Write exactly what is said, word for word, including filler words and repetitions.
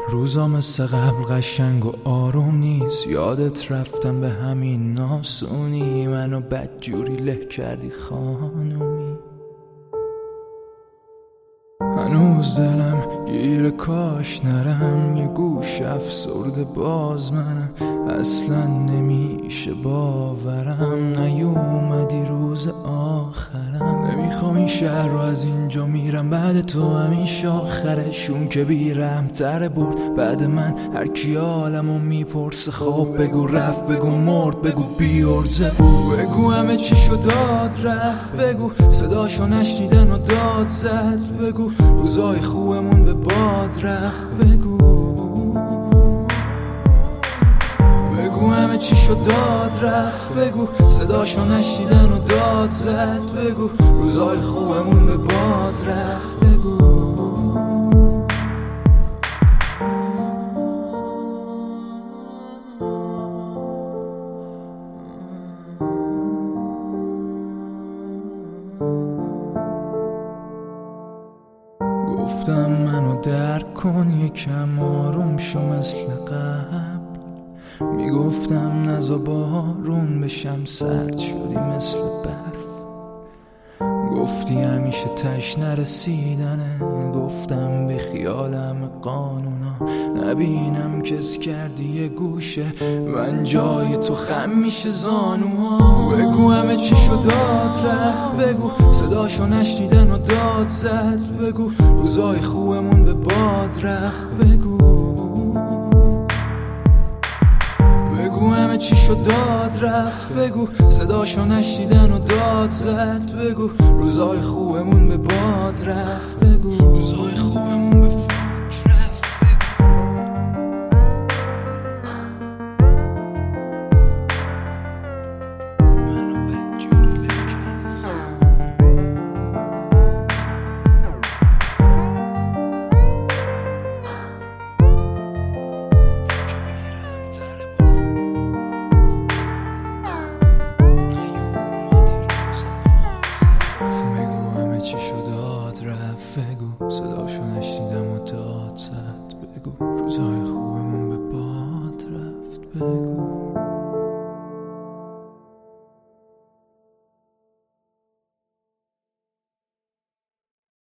روزا مثل قبل قشنگ و آروم نیست. یادت رفتم به همین ناسونی، منو بدجوری له کردی خانومی. هنوز دلم گیر کاش نرم، یه گوش افسرده باز منم. اصلا نمیشه باورم نیومدی روز آخرم. نمیخوام این شهر رو از اینجا میرم، بعد تو همیشه آخرشون که بیرم تره برد. بعد من هر کی حالمو میپرسه خب بگو رفت، بگو مرد، بگو بیارزه، بگو همه چی شد داد رفت، بگو صداشو نشنیدن و داد زد، بگو روزای خوبمون به باد رفت، بگو بگو همه چی شد داد رفت، بگو صداشو نشنیدن و داد زد، بگو روزای خوبمون به باد رفت، بگو گفتم منو درک کن یکم آروم شو مثل قبل. میگفتم نزا بارون بشم سرد شدی مثل برف. گفتی همیشه تش نرسیدنه، گفتم به خیالم قانونا نبینم کس کردی یه گوشه. من جای تو خم میشه زانوها. بگو همه چی شد داد رفت، بگو صداشو نشنیدن و داد زد، بگو روزای خوبمون به باد رفت، بگو بگو همه چی شد داد رفت، بگو صداشو نشنیدن و داد زد، بگو روزای خوبمون به باد رفت، بگو روزای خوبمون به باد رفت، منو بدجوری له چی شد داد رفت، بگو صداشو نشنیدم و داد زد، بگو روزای خوبمون به باد رفت، بگو